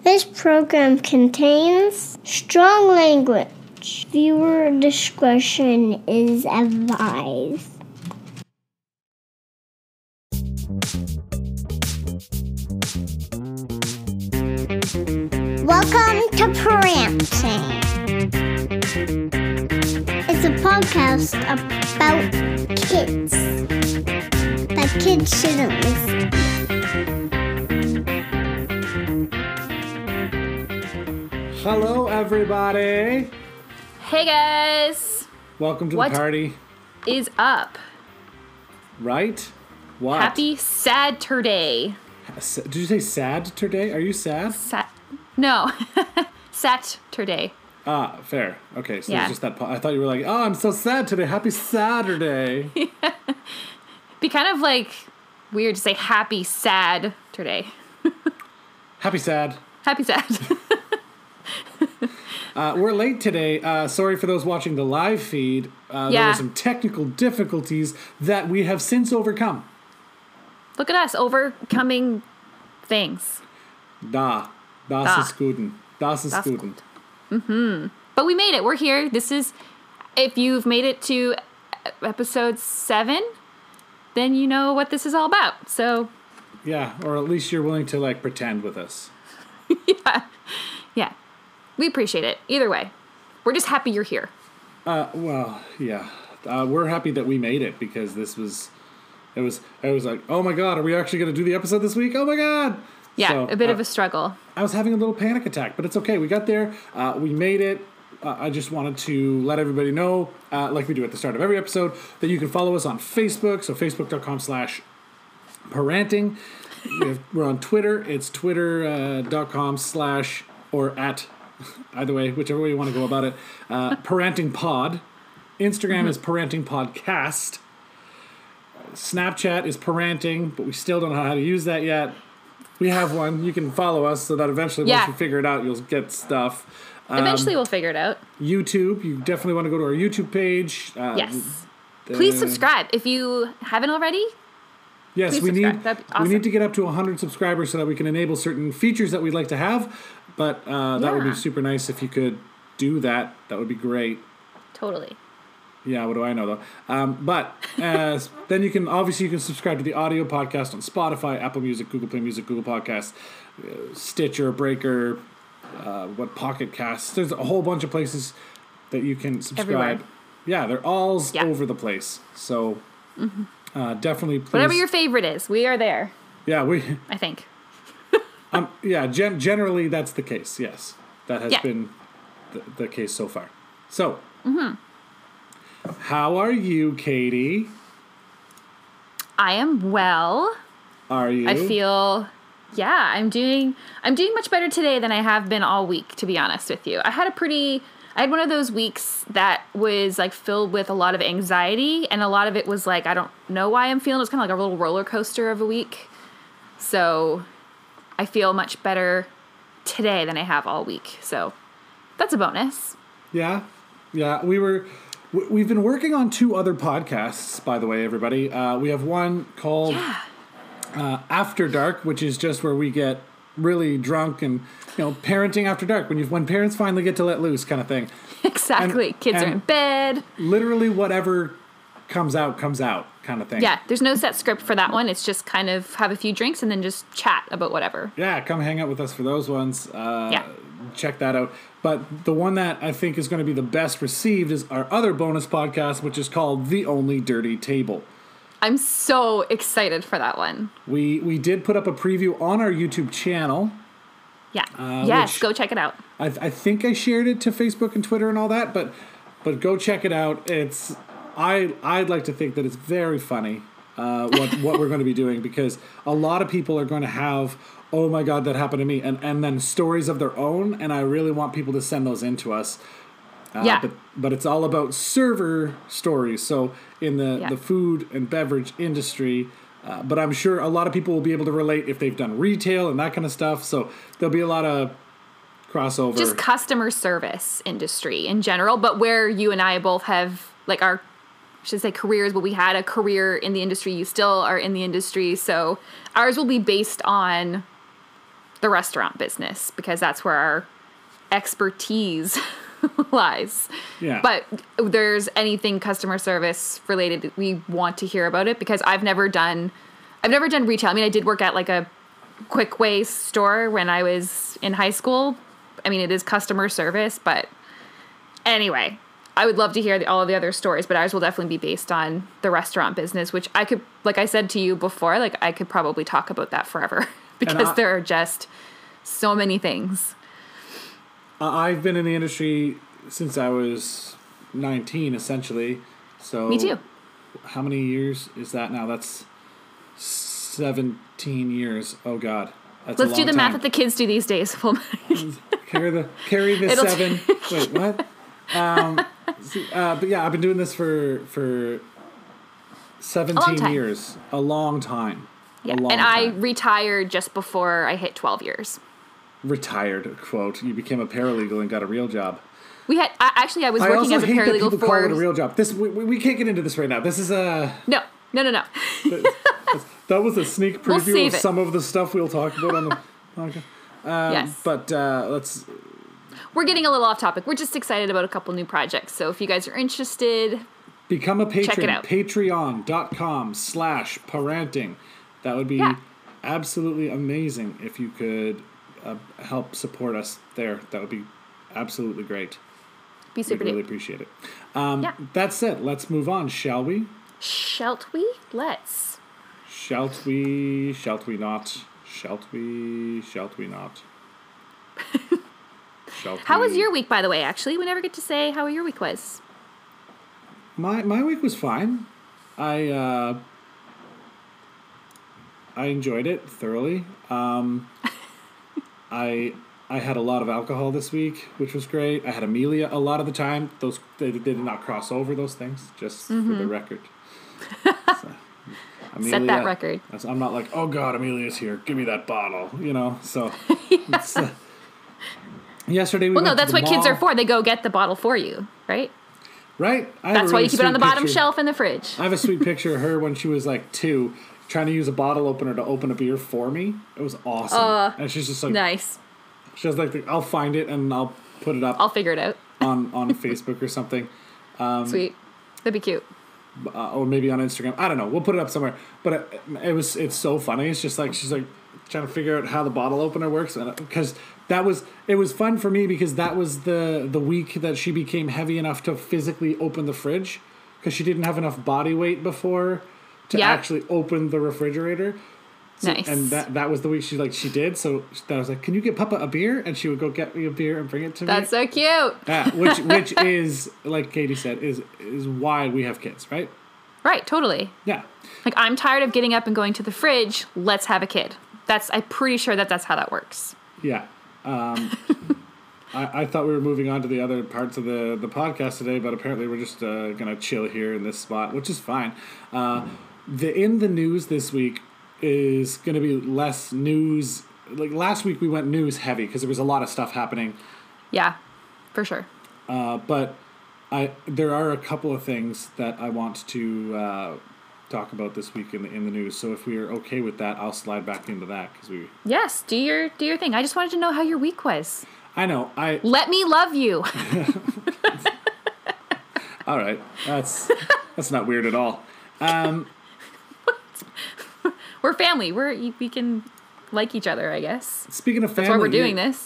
This program contains strong language. Viewer discretion is advised. Welcome to Parenting. It's a podcast about kids that kids shouldn't listen to. Hello, everybody. Hey, guys. Welcome to What the party. Is up? Right? What? Happy Saturday. Did you say sad today? Are you sad? No. Saturday. Ah, fair. Okay, so Yeah. it's just that. I thought you were like, oh, I'm so sad today. Happy Saturday. Be kind of like weird to say happy sad today. Happy sad. Happy sad. We're late today. Sorry for those watching the live feed. There were some technical difficulties that we have since overcome. Look at us overcoming things. Das ist guten. Das ist guten. But we made it. We're here. This is, if you've made it to episode 7, then you know what this is all about. So, Yeah, or at least you're willing to like pretend with us. yeah. We appreciate it. Either way. We're just happy you're here. Well, yeah. We're happy that we made it because it was like, oh my God, are we actually going to do the episode this week? Oh my God. Yeah, So, a bit of a struggle. I was having a little panic attack, but it's okay. We got there. We made it. I just wanted to let everybody know, like we do at the start of every episode, that you can follow us on Facebook. So facebook.com/parenting. We're on Twitter. It's twitter.com/ or at, either way, whichever way you want to go about it, Parenting Pod. Instagram is Parenting Podcast. Snapchat is Parenting, but we still don't know how to use that yet. We have one. You can follow us so that eventually once you figure it out, you'll get stuff. Eventually we'll figure it out. YouTube, you definitely want to go to our YouTube page. Yes. Please subscribe if you haven't already. Yes, Please we subscribe. That'd be awesome. need to get up to 100 subscribers so that we can enable certain features that we'd like to have. But that would be super nice if you could do that. That would be great. Totally. Yeah, what do I know though? But then you can subscribe to the audio podcast on Spotify, Apple Music, Google Play Music, Google Podcasts, Stitcher, Breaker, Pocket Casts. There's a whole bunch of places that you can subscribe. Everywhere. Yeah, they're all over the place. So definitely, please. Whatever your favorite is, we are there. Yeah, I think. generally that's the case. Yes, that has been the case so far. So. How are you, Katie? I am well. Are you? I feel, I'm doing much better today than I have been all week, to be honest with you. I had one of those weeks that was like filled with a lot of anxiety, and a lot of it was like, I don't know why I'm feeling. It was kind of like a little roller coaster of a week. So I feel much better today than I have all week. So that's a bonus. Yeah. We've been working on 2 other podcasts, by the way, everybody. We have one called After Dark, which is just where we get really drunk and, parenting after dark, when parents finally get to let loose kind of thing. Exactly. Kids are in bed. Literally whatever comes out kind of thing. Yeah, there's no set script for that one. It's just kind of have a few drinks and then just chat about whatever. Yeah, come hang out with us for those ones. Check that out. But the one that I think is going to be the best received is our other bonus podcast, which is called The Only Dirty Table. I'm so excited for that one. We did put up a preview on our YouTube channel. Yeah. Yes, go check it out. I think I shared it to Facebook and Twitter and all that, but go check it out. I'd like to think that it's very funny what we're going to be doing, because a lot of people are going to have, oh my God, that happened to me, and then stories of their own, and I really want people to send those in to us. But it's all about server stories, so in the food and beverage industry. But I'm sure a lot of people will be able to relate if they've done retail and that kind of stuff, so there'll be a lot of crossover. Just customer service industry in general, but where you and I both have, like, our I should say careers, but we had a career in the industry. You still are in the industry. So ours will be based on the restaurant business because that's where our expertise lies. Yeah. But there's anything customer service related, we want to hear about it because I've never done retail. I mean, I did work at like a Quick Way store when I was in high school. I mean, it is customer service, but anyway, I would love to hear all of the other stories, but ours will definitely be based on the restaurant business, which I could, like I said to you before, like I could probably talk about that forever because there are just so many things. I've been in the industry since I was 19, essentially. So Me too. How many years is that now? That's 17 years. Oh God, that's Let's a do long the math time. that the kids do these days. carry the It'll 7. Wait, what? But yeah, I've been doing this for 17 years. A long time. Yeah, A long and I time. retired just before I hit 12 years. Retired, quote. You became a paralegal and got a real job. I was I working also as a hate that paralegal people call it a for. real job. We can't get into this right now. This is a... No. That was a sneak We'll preview save of it. some of the stuff we'll talk about on the podcast. Yes. But let's... We're getting a little off topic. We're just excited about a couple new projects. So if you guys are interested, Become a patron. Check it out. Patreon.com/parenting. That would be Yeah. absolutely amazing if you could help support us there. That would be absolutely great. be We'd super really duper. appreciate it. Yeah. That said, let's move on, shall we? Shalt we? Let's. Shalt we? Shalt we not? Shalt we? Shalt we not? Shalt How was we? your week, by the way, actually? We never get to say how your week was. My week was fine. I enjoyed it thoroughly. I had a lot of alcohol this week, which was great. I had Amelia a lot of the time. They did not cross over those things, just for the record. So, Amelia, Set that record. I'm not like, oh God, Amelia's here. Give me that bottle, So it's, yesterday we Well, no, went to that's the what kids are mall. for. They go get the bottle for you, right? Right? I have a That's why really you keep it on the sweet bottom picture. shelf in the fridge. I have a sweet picture of her when she was like 2, trying to use a bottle opener to open a beer for me. It was awesome. And she's just like, Nice. she was like, I'll find it and I'll put it up I'll figure it out. on Facebook or something. Sweet. That'd be cute. Or maybe on Instagram. I don't know. We'll put it up somewhere. But it's so funny. It's just like, she's like trying to figure out how the bottle opener works. Because it was fun for me because that was the week that she became heavy enough to physically open the fridge. Because she didn't have enough body weight before to Yep. actually open the refrigerator. So, Nice. And that was the week she did. So I was like, can you get Papa a beer? And she would go get me a beer and bring it to me. That's so cute. Yeah, which is, like Katie said, is why we have kids, right? Right, totally. Yeah. Like, I'm tired of getting up and going to the fridge. Let's have a kid. I'm pretty sure that's how that works. Yeah. I thought we were moving on to the other parts of the podcast today, but apparently we're just going to chill here in this spot, which is fine. In the news this week is going to be less news. Like last week we went news heavy because there was a lot of stuff happening. Yeah, for sure. But there are a couple of things that I want to talk about this week in the news. So if we are okay with that, I'll slide back into that because we. Yes, do your thing. I just wanted to know how your week was. I know. Let me love you. All right. That's not weird at all. We're family. We can like each other, I guess. Speaking of family, That's why we're doing this.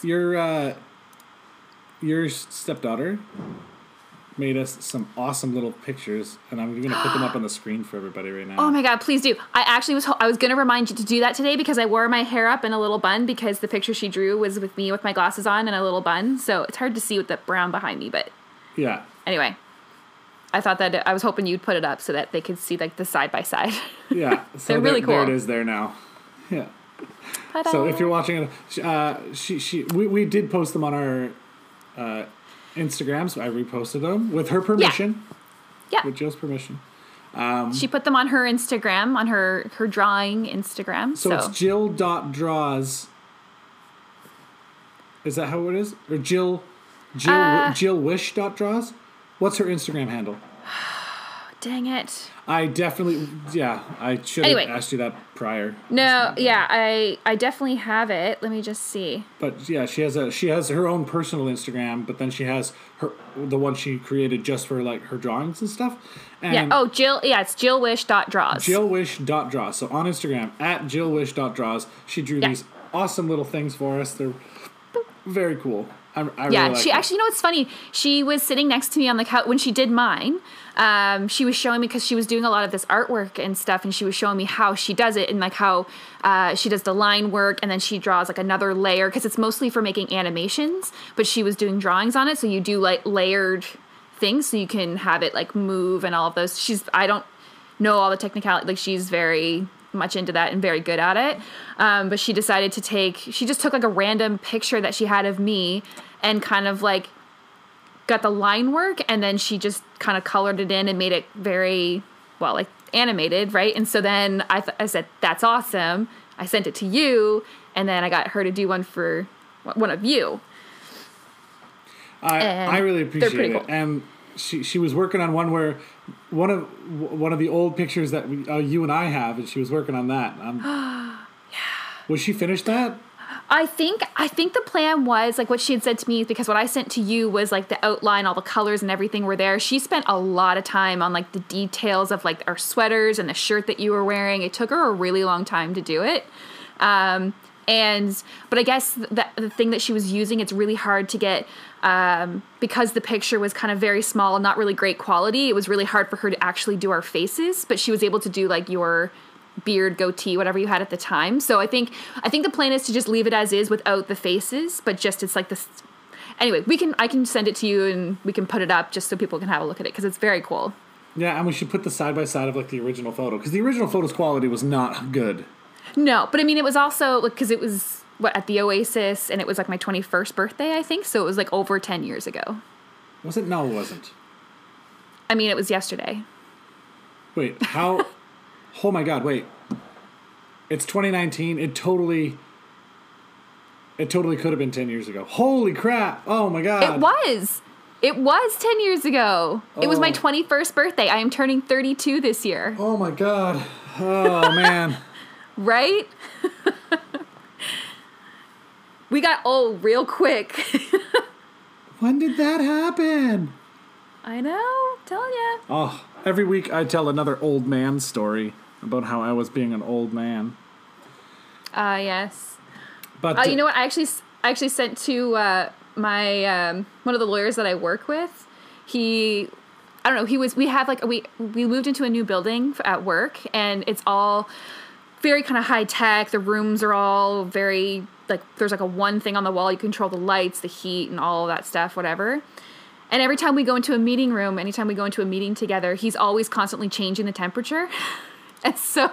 Your stepdaughter made us some awesome little pictures, and I'm going to put them up on the screen for everybody right now. Oh my God, please do. I actually I was going to remind you to do that today because I wore my hair up in a little bun because the picture she drew was with me with my glasses on and a little bun. So it's hard to see with the brown behind me, but Yeah. anyway. I thought that I was hoping you'd put it up so that they could see like the side by side. Yeah. So They're really there cool. it is there now. Yeah. Ta-da. So if you're watching it, we did post them on our Instagrams. I reposted them with her permission. Yeah. With Jill's permission. She put them on her Instagram, on her drawing Instagram. So it's Jill.draws. Is that how it is? Or Jill Wish.draws? What's her Instagram handle? Dang it. I definitely, I should have asked you that prior. No, yeah, I definitely have it. Let me just see. But yeah, she has her own personal Instagram, but then she has the one she created just for like her drawings and stuff. And Jill, it's jillwish.draws. Jillwish.draws. So on Instagram, at jillwish.draws, she drew these awesome little things for us. They're very cool. I really like she actually, you know what's funny? She was sitting next to me on the couch when she did mine. She was showing me, because she was doing a lot of this artwork and stuff, and she was showing me how she does it and like how she does the line work, and then she draws like another layer, because it's mostly for making animations, but she was doing drawings on it, so you do like layered things so you can have it like move and all of those. I don't know all the technicality, like she's very much into that and very good at it, but she decided she just took like a random picture that she had of me and kind of like got the line work, and then she just kind of colored it in and made it very, well, like animated, right? And so then I said, that's awesome. I sent it to you, and then I got her to do one for one of you. I really appreciate it. Cool. And she was working on one where one of the old pictures that you and I have, and she was working on that. Yeah. Was she finished that? I think the plan was, like, what she had said to me, because what I sent to you was like the outline, all the colors and everything were there. She spent a lot of time on like the details of like our sweaters and the shirt that you were wearing. It took her a really long time to do it. But I guess the thing that she was using, it's really hard to get, because the picture was kind of very small, not really great quality. It was really hard for her to actually do our faces, but she was able to do like your beard, goatee, whatever you had at the time. So I think the plan is to just leave it as is without the faces, but just it's like this. Anyway, I can send it to you and we can put it up just so people can have a look at it, because it's very cool. Yeah, and we should put the side by side of like the original photo, because the original photo's quality was not good. No, but I mean, it was also because it was at the Oasis, and it was like my 21st birthday, I think. So it was like over 10 years ago. Was it? No, it wasn't. I mean, it was yesterday. Wait, how? Oh my God! Wait, it's 2019. It totally could have been 10 years ago. Holy crap! Oh my God! It was 10 years ago. Oh. It was my 21st birthday. I am turning 32 this year. Oh my God! Oh man! Right? We got old real quick. When did that happen? I know, telling you. Oh, every week I tell another old man story about how I was being an old man. Yes. But you know what? I actually sent to my one of the lawyers that I work with. We moved into a new building at work, and it's all very kind of high tech. The rooms are all very, like, there's like a one thing on the wall. You control the lights, the heat, and all of that stuff, whatever. And every time we go into a meeting room, anytime we go into a meeting together, he's always constantly changing the temperature. And so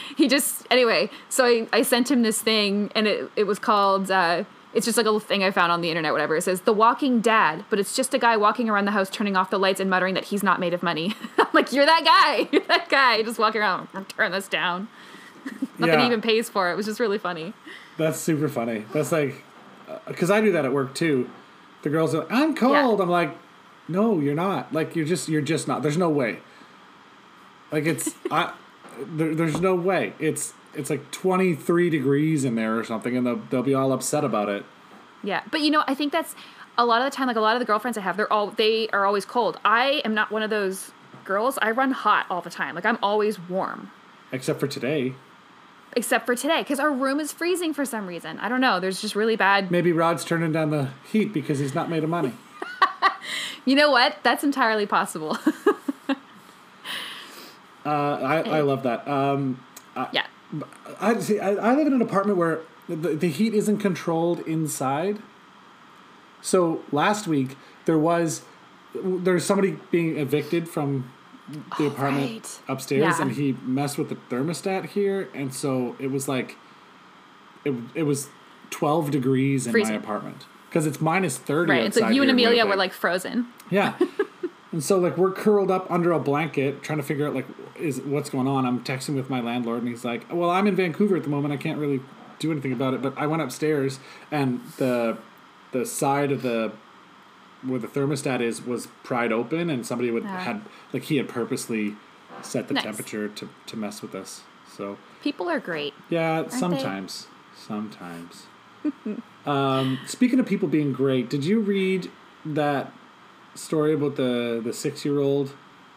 so I sent him this thing, and it was called, it's just like a little thing I found on the internet, whatever. It says, The Walking Dad, but it's just a guy walking around the house turning off the lights and muttering that he's not made of money. I'm like, you're that guy. You're that guy. Just walking around, turn this down. Nothing he even pays for it. It was just really funny. That's super funny. That's like, because I do that at work too. The girls are like, I'm cold. Yeah. I'm like, no, you're not. Like, you're just not. There's no way. Like, it's, there's no way. It's like 23 degrees in there or something, and they'll be all upset about it. Yeah. But, I think that's a lot of the time, like a lot of the girlfriends I have, they are always cold. I am not one of those girls. I run hot all the time. Like, I'm always warm. Except for today, because our room is freezing for some reason. I don't know. There's just really bad. Maybe Rod's turning down the heat because he's not made of money. You know what? That's entirely possible. I love that. Yeah. I live in an apartment where the heat isn't controlled inside. So last week there's somebody being evicted from the apartment upstairs, and he messed with the thermostat here, and so it was like it was 12 degrees in my apartment because it's minus 30 right. It's like you and Amelia were like frozen. Yeah. And so like we're curled up under a blanket trying to figure out like what's going on. I'm texting with my landlord, and he's like, well, I'm in Vancouver at the moment, I can't really do anything about it. But I went upstairs, and the side of the the thermostat was pried open, and somebody had he had purposely set the Nice. temperature to mess with us. So People are great. yeah, sometimes. Speaking of people being great, did you read that story about the 6-year-old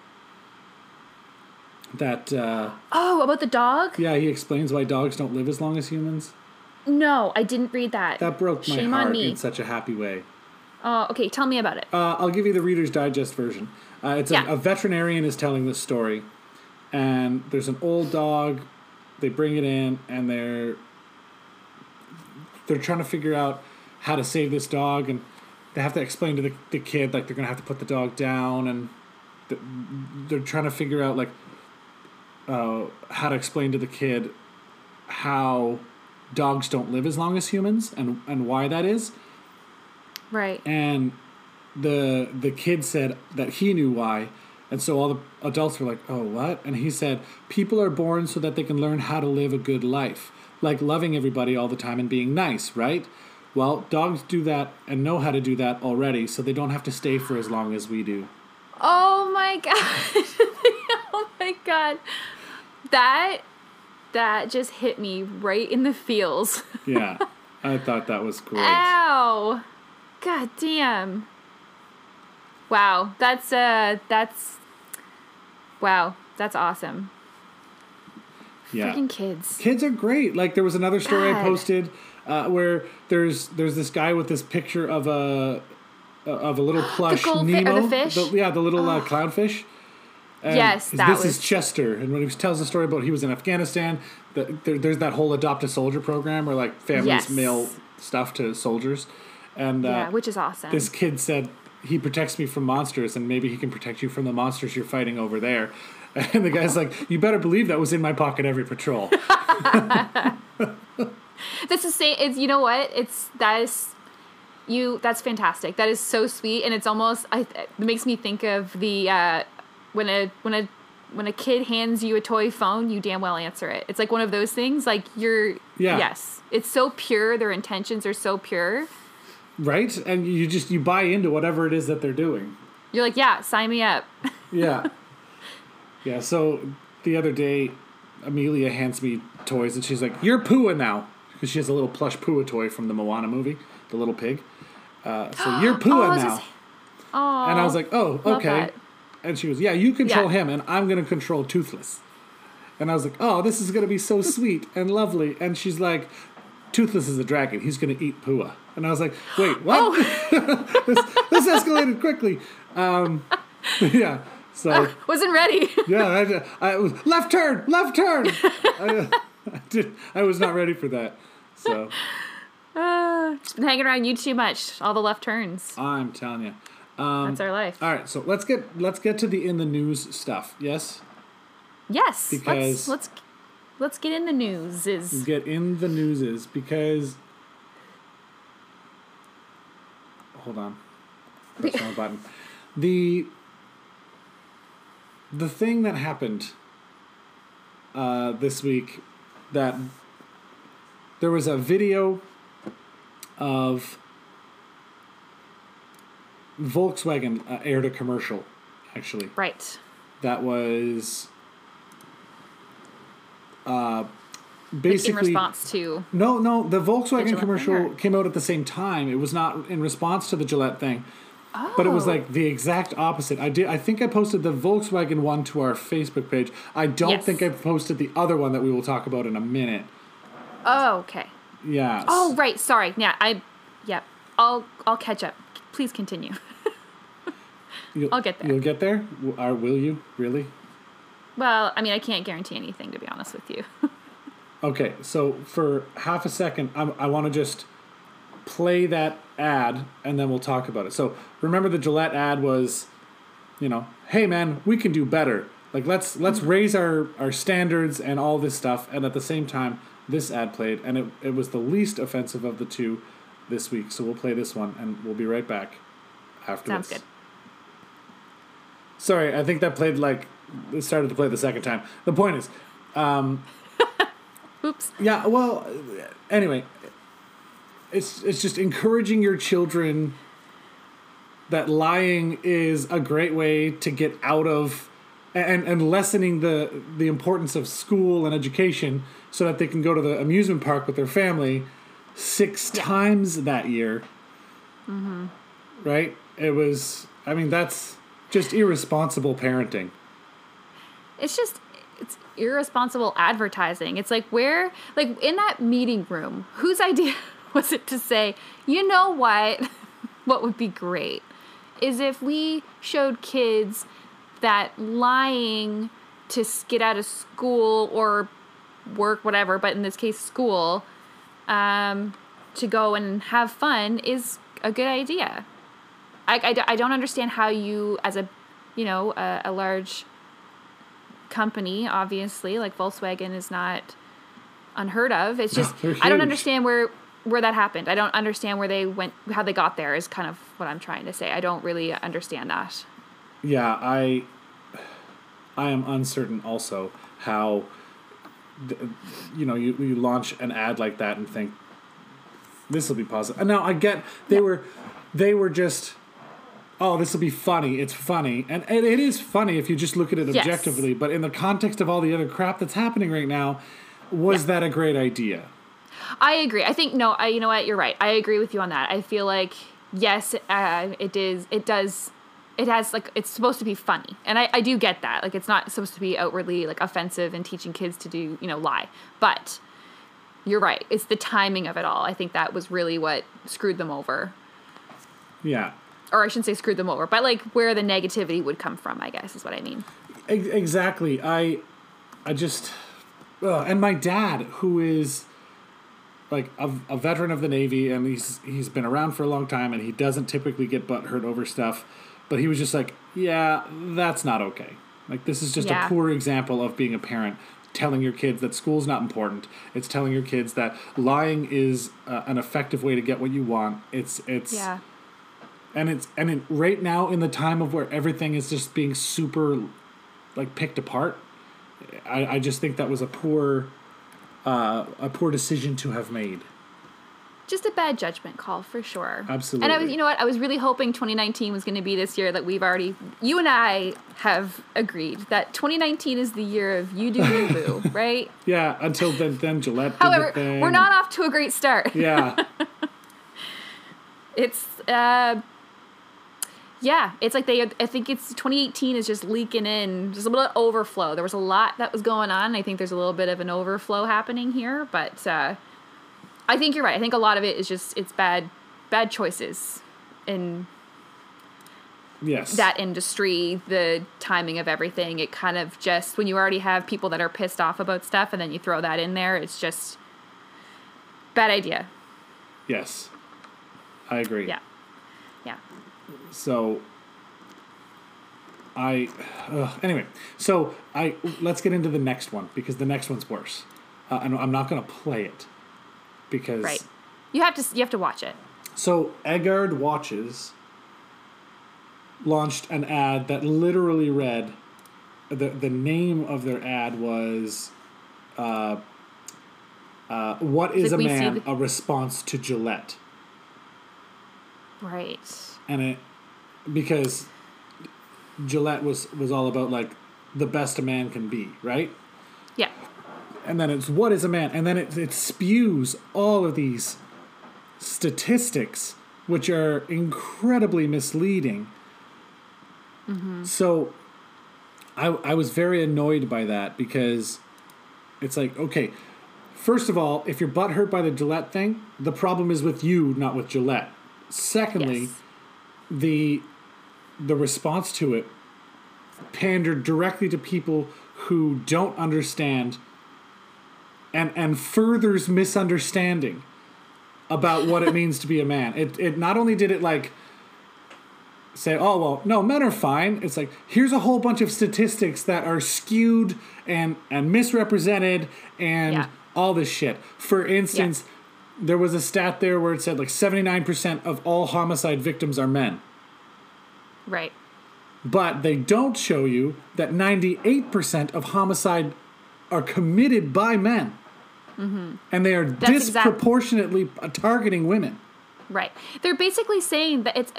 that Oh, about the dog? yeah, he explains why dogs don't live as long as humans? No, I didn't read that. That broke my Shame on heart me. in such a happy way. Oh, okay. Tell me about it. I'll give you the Reader's Digest version. It's a veterinarian is telling this story, and there's an old dog. They bring it in, and they're trying to figure out how to save this dog, and they have to explain to the kid like they're gonna have to put the dog down, and they're trying to figure out like how to explain to the kid how dogs don't live as long as humans and why that is. Right. And the kid said that he knew why, and so all the adults were like, "Oh, what?" And he said, "People are born so that they can learn how to live a good life, like loving everybody all the time and being nice, right? Well, dogs do that and know how to do that already, so they don't have to stay for as long as we do." Oh my god. Oh my god. That just hit me right in the feels. Yeah, I thought that was great. Ow. God damn. Wow. That's awesome. Yeah, Freaking kids. kids are great. Like there was another story I God. posted where there's this guy with this picture of a little plush goldfi- or Nemo. the fish? The little clownfish. And Yes, that this was- is Chester, and when he tells the story about he was in Afghanistan, there's that whole adopt a soldier program where like families Yes. mail stuff to soldiers, and Yeah, which is awesome. this kid said he protects me from monsters, and maybe he can protect you from the monsters you're fighting over there. And the guy's like, "You better believe that was in my pocket every patrol." This is it's you know what? That's fantastic. That is so sweet, and it's almost it makes me think of the when a kid hands you a toy phone, you damn well answer it. It's like one of those things. Like yes, it's so pure. Their intentions are so pure. Right? And you buy into whatever it is that they're doing. You're like, yeah, sign me up. Yeah. Yeah, so the other day, Amelia hands me toys, and she's like, "You're Pua now." Because she has a little plush Pua toy from the Moana movie, the little pig. So you're Pua now. Oh, And I was like, "Oh, love okay." that. And she goes, "Yeah, you control Yeah. him, and I'm going to control Toothless." And I was like, "Oh, this is going to be so sweet and lovely." And she's like, "Toothless is a dragon. He's going to eat Pua." And I was like, "Wait, what?" Oh. this escalated quickly. Yeah. So Wasn't ready. yeah, I was left turn. I was not ready for that. So Just been hanging around you too much. All the left turns. I'm telling you. That's our life. All right, so let's get to the in the news stuff. Yes, Yes. because- let's get in the news. get in the newses because. Hold on, press the wrong button. The thing that happened this week, that there was a video of Volkswagen aired a commercial, actually, Right. that was In basically response to no, the Volkswagen Gillette commercial thing, or- came out at the same time. It was not in response to the Gillette thing. But it was Oh. like the exact opposite. I think I posted the Volkswagen one to our Facebook page. I don't Yes. think I posted the other one that we will talk about in a minute. Oh, okay. Yeah. Oh, right. Sorry. Yeah, I'll catch up. Please continue. I'll get there. You'll get there? Or will you? Really? Well, I mean, I can't guarantee anything, to be honest with you. Okay, so for half a second, I want to just play that ad, and then we'll talk about it. So remember, the Gillette ad was, hey man, we can do better. Like let's raise our standards and all this stuff. And at the same time, this ad played, and it was the least offensive of the two this week. So we'll play this one, and we'll be right back after Sounds this. good. Sorry, I think that played it started to play the second time. The point is, Oops. yeah. Well, anyway. It's just encouraging your children that lying is a great way to get out of and lessening the importance of school and education so that they can go to the amusement park with their family 6 times that year. Mm-hmm. Right? It was, I mean, that's just irresponsible parenting. It's irresponsible advertising. It's like in that meeting room, whose idea was it to say, you know what would be great is if we showed kids that lying to get out of school or work, whatever, but in this case, school, to go and have fun is a good idea. I don't understand how you, as a large company, obviously, like Volkswagen is not unheard of. It's just, I don't understand where that happened. I don't understand how they got there is kind of what I'm trying to say. I don't really understand that. Yeah, I am uncertain also how, you launch an ad like that and think, this will be positive. And now I get they were just, oh, this will be funny. It's funny. And it is funny if you just look at it objectively. Yes. But in the context of all the other crap that's happening right now, was that a great idea? I agree. I think, you know what? You're right. I agree with you on that. I feel like, yes, it is. It does. It has, like, it's supposed to be funny. And I do get that. Like, it's not supposed to be outwardly, like, offensive and teaching kids to do, lie. But you're right. It's the timing of it all. I think that was really what screwed them over. Yeah. Or I shouldn't say screwed them over, but, like, where the negativity would come from, I guess, is what I mean. Exactly. I just... and my dad, who is, like, a veteran of the Navy, and he's been around for a long time, and he doesn't typically get butthurt over stuff, but he was just like, yeah, that's not okay. Like, this is just a poor example of being a parent, telling your kids that school's not important. It's telling your kids that lying is an effective way to get what you want. It's right now in the time of where everything is just being super, like, picked apart. I just think that was a poor decision to have made. Just a bad judgment call for sure. Absolutely. And I was really hoping 2019 was going to be this year that you and I have agreed that 2019 is the year of you do you boo, right? Yeah, until then Gillette. However, we're not off to a great start. Yeah. It's it's like I think it's 2018 is just leaking in, just a little overflow. There was a lot that was going on. I think there's a little bit of an overflow happening here, but I think you're right. I think a lot of it is just, it's bad choices in that industry, the timing of everything. It kind of just, when you already have people that are pissed off about stuff and then you throw that in there, it's just bad idea. Yes. I agree. Yeah. So anyway, let's get into the next one, because the next one's worse. And I'm not going to play it because you have to watch it. So Eggard Watches launched an ad that literally read, the name of their ad was "What is a man? A response to Gillette." Right. And because Gillette was all about, like, the best a man can be, right? Yeah. And then it's, what is a man? And then it spews all of these statistics, which are incredibly misleading. Mm-hmm. So I was very annoyed by that, because it's like, okay, first of all, if you're butthurt by the Gillette thing, the problem is with you, not with Gillette. Secondly, the response to it pandered directly to people who don't understand and furthers misunderstanding about what it means to be a man. It not only did it, like, say, oh, well, no, men are fine. It's like, here's a whole bunch of statistics that are skewed and misrepresented and all this shit. For instance, there was a stat there where it said, like, 79% of all homicide victims are men. Right. But they don't show you that 98% of homicide are committed by men. Mm-hmm. And they are disproportionately targeting women. Right. They're basically saying that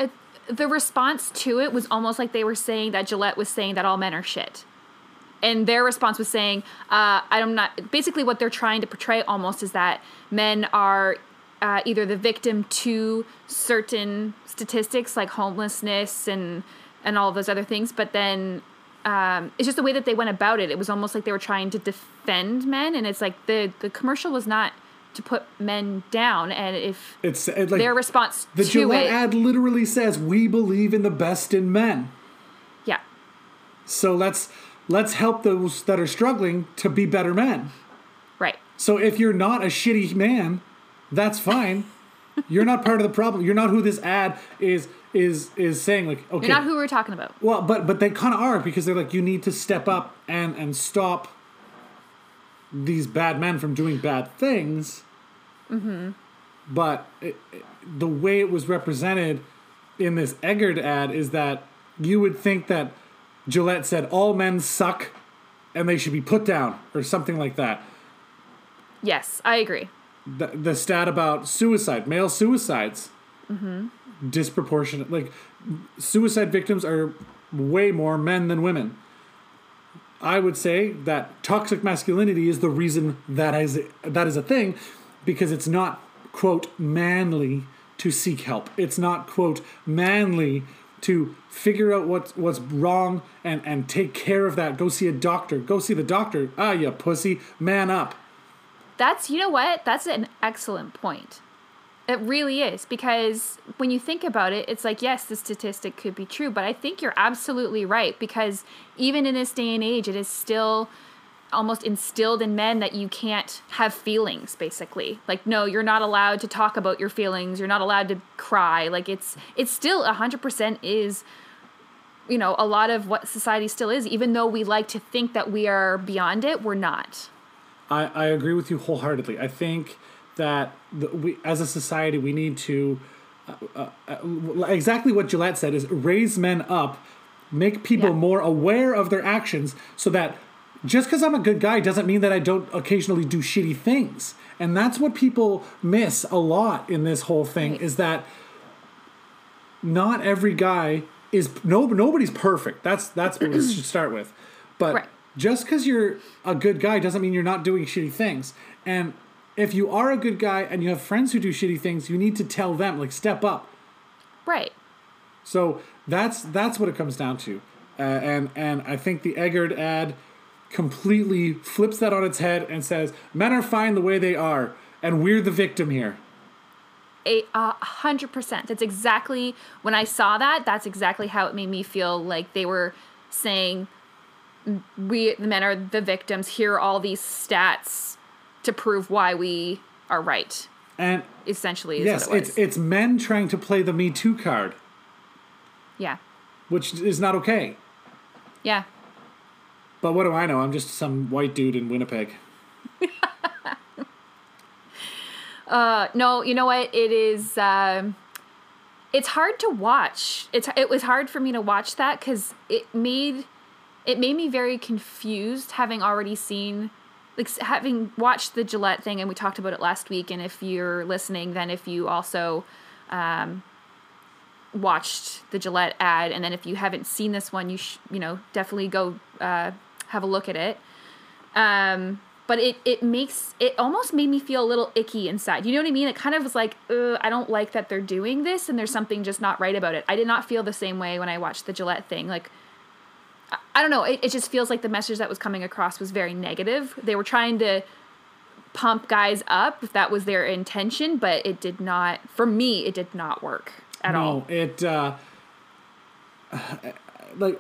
the response to it was almost like they were saying that Gillette was saying that all men are shit. And their response was saying, I'm not, basically what they're trying to portray almost is that men are either the victim to certain statistics like homelessness and all of those other things, but then it's just the way that they went about it. It was almost like they were trying to defend men, and it's like the commercial was not to put men down, and if like, their response the to Gillette it, ad literally says, "We believe in the best in men." yeah, So let's help those that are struggling to be better men. right, So if you're not a shitty man, that's fine. You're not part of the problem. You're not who this ad is saying. Like, okay, you're not who we're talking about. well, but they kind of are, because they're like, you need to step up and stop these bad men from doing bad things. Mm-hmm. But the way it was represented in this Eggert ad is that you would think that Gillette said all men suck and they should be put down or something like that. Yes, I agree. The stat about suicide, male suicides, disproportionate. Like, suicide victims are way more men than women. I would say that toxic masculinity is the reason that is a thing, because it's not, quote, manly to seek help. It's not, quote, manly to figure out what's wrong and take care of that. Go see a doctor. Go see the doctor. Ah, you pussy. Man up. That's, you know what? That's an excellent point. It really is, because when you think about it, it's like, yes, the statistic could be true, but I think you're absolutely right, because even in this day and age, it is still almost instilled in men that you can't have feelings, basically. Like, no, you're not allowed to talk about your feelings. You're not allowed to cry. Like, it's still 100% is, you know, a lot of what society still is, even though we like to think that we are beyond it, we're not. I agree with you wholeheartedly. I think that we, as a society, we need to exactly what Gillette said, is raise men up, make people more aware of their actions, so that just because I'm a good guy doesn't mean that I don't occasionally do shitty things. And that's what people miss a lot in this whole thing, Right. is that not every guy is nobody's perfect. That's what we should start with. But Right. just because you're a good guy doesn't mean you're not doing shitty things. And if you are a good guy and you have friends who do shitty things, you need to tell them, like, step up. Right. So that's what it comes down to. And I think the Eggert ad completely flips that on its head and says, men are fine the way they are, and we're the victim here. 100%. That's exactly, when I saw that, that's exactly how it made me feel. Like they were saying, the men are the victims. Here are all these stats to prove why we are right. And Essentially, is yes, what it was. it's men trying to play the Me Too card, Yeah. which is not okay. Yeah. But what do I know? I'm just some white dude in Winnipeg. No, you know what? It is, it's hard to watch. It was hard for me to watch that, because it made me very confused, having already seen, like, having watched the Gillette thing, and we talked about it last week. And if you're listening, then if you also watched the Gillette ad, and then if you haven't seen this one, you definitely go have a look at it. But it almost made me feel a little icky inside. You know what I mean? It kind of was like, I don't like that they're doing this, and there's something just not right about it. I did not feel the same way when I watched the Gillette thing. Like, I don't know. It just feels like the message that was coming across was very negative. They were trying to pump guys up, if that was their intention, but it did not, for me, it did not work at all. No, it, like,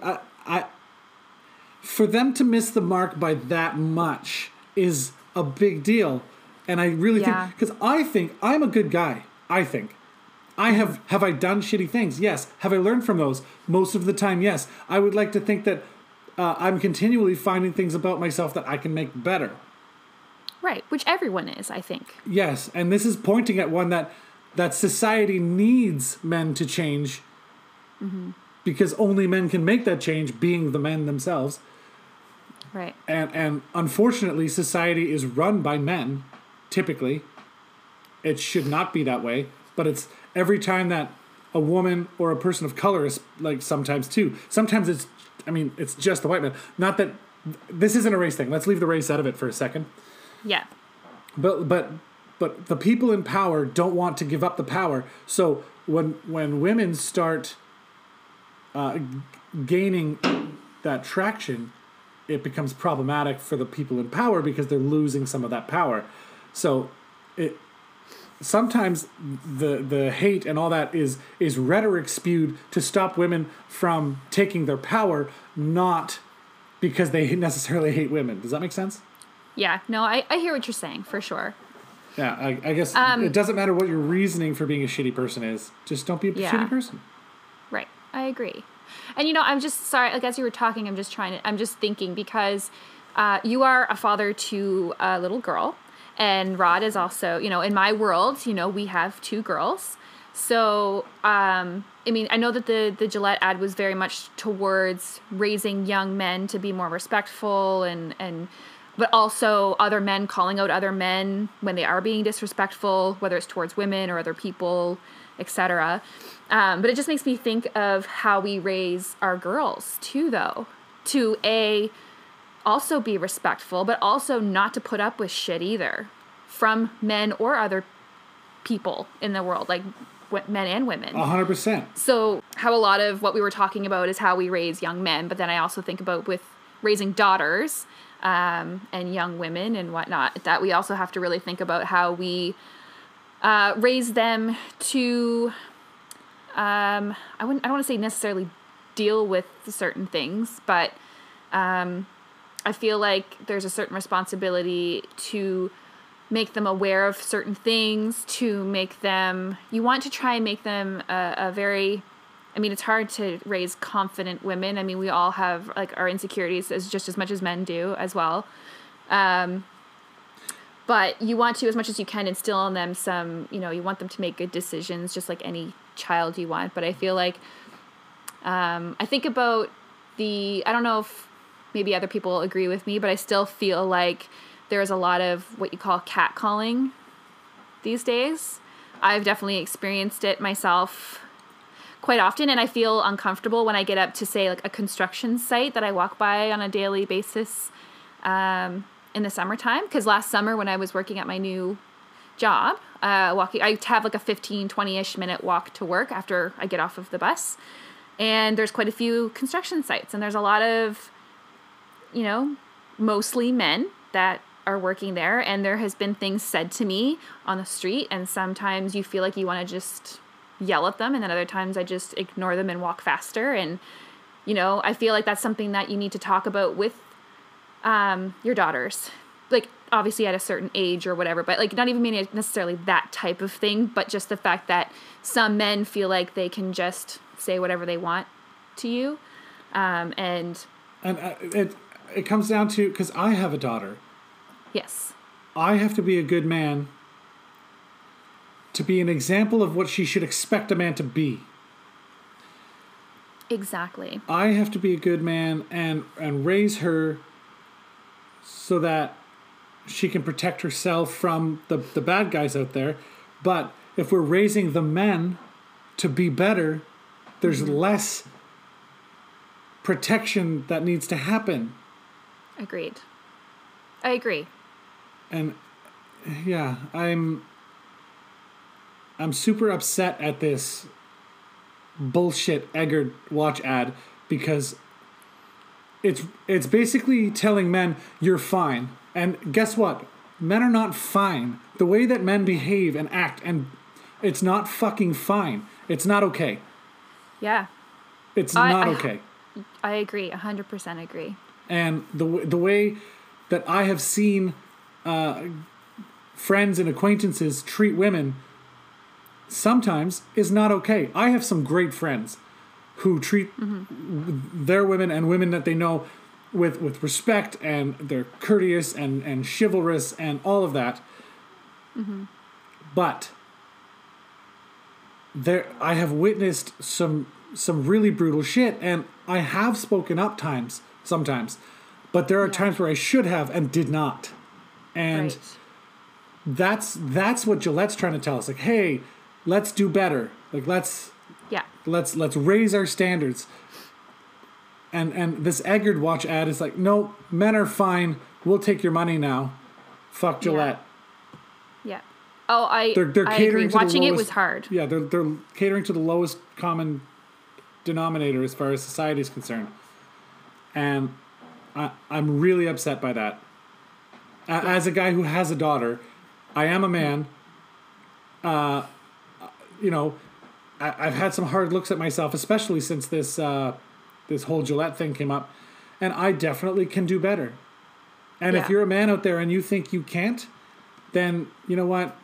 for them to miss the mark by that much is a big deal. And I really think, because I think I'm a good guy. Have I done shitty things? Yes. Have I learned from those? Most of the time, yes. I would like to think that I'm continually finding things about myself that I can make better. Right, which everyone is, I think. Yes, and this is pointing at one that society needs men to change, because only men can make that change, being the men themselves. Right. And unfortunately, society is run by men, typically. It should not be that way, but it's every time that a woman or a person of color is like sometimes too. Sometimes it's just the white man. Not that this isn't a race thing. Let's leave the race out of it for a second. Yeah. But the people in power don't want to give up the power. So when women start gaining that traction, it becomes problematic for the people in power because they're losing some of that power. So sometimes the hate and all that is rhetoric spewed to stop women from taking their power, not because they necessarily hate women. Does that make sense? Yeah. No, I hear what you're saying for sure. Yeah, I guess it doesn't matter what your reasoning for being a shitty person is. Just don't be a shitty person. Right. I agree. And, I'm just sorry, like, as you were talking, I'm just thinking because you are a father to a little girl, and Rod is also, in my world, we have 2 girls. So, I know that the Gillette ad was very much towards raising young men to be more respectful but also other men calling out other men when they are being disrespectful, whether it's towards women or other people, etc. But it just makes me think of how we raise our girls too, though, to also be respectful, but also not to put up with shit either from men or other people in the world, like men and women. 100%. So how a lot of what we were talking about is how we raise young men, but then I also think about with raising daughters and young women and whatnot, that we also have to really think about how we raise them to, I don't want to say necessarily deal with certain things, but I feel like there's a certain responsibility to make them aware of certain things, to make them, you want to try and make them a very, it's hard to raise confident women. We all have like our insecurities just as much as men do as well. But you want to, as much as you can, instill in them some, you want them to make good decisions, just like any child you want. But I feel like, I think about I don't know if maybe other people agree with me, but I still feel like there's a lot of what you call catcalling these days. I've definitely experienced it myself quite often, and I feel uncomfortable when I get up to, say, like a construction site that I walk by on a daily basis in the summertime. Because last summer when I was working at my new job, I have like a 15, 20-ish minute walk to work after I get off of the bus. And there's quite a few construction sites, and there's a lot of, mostly men that are working there, and there has been things said to me on the street, and sometimes you feel like you want to just yell at them, and then other times I just ignore them and walk faster. And I feel like that's something that you need to talk about with your daughters, like obviously at a certain age or whatever, but like not even meaning necessarily that type of thing, but just the fact that some men feel like they can just say whatever they want to you, and it comes down to, because I have a daughter. Yes, I have to be a good man to be an example of what she should expect a man to be. Exactly. I have to be a good man and raise her so that she can protect herself from the bad guys out there. But if we're raising the men to be better, there's less protection that needs to happen. Agreed. I agree. And yeah, I'm super upset at this bullshit Eggert watch ad, because it's basically telling men you're fine. And guess what? Men are not fine. The way that men behave and act, and it's not fucking fine. It's not okay. Yeah. It's not okay. I agree. 100% agree. And the way that I have seen friends and acquaintances treat women sometimes is not okay. I have some great friends who treat their women and women that they know with respect, and they're courteous and chivalrous and all of that. But I have witnessed some really brutal shit, and I have spoken up sometimes, but there are times where I should have and did not. And that's what Gillette's trying to tell us. Like, hey, let's do better. Like, let's Yeah. Let's raise our standards. And this Eggard watch ad is like, no, men are fine. We'll take your money now. Fuck Gillette. Yeah. Oh, They're I catering agree. to Watching the it lowest, was hard. Yeah, they're catering to the lowest common denominator as far as society is concerned. And I'm really upset by that. As a guy who has a daughter, I am a man. You know, I've had some hard looks at myself, especially since this whole Gillette thing came up, and I definitely can do better. And if you're a man out there and you think you can't, then you know what?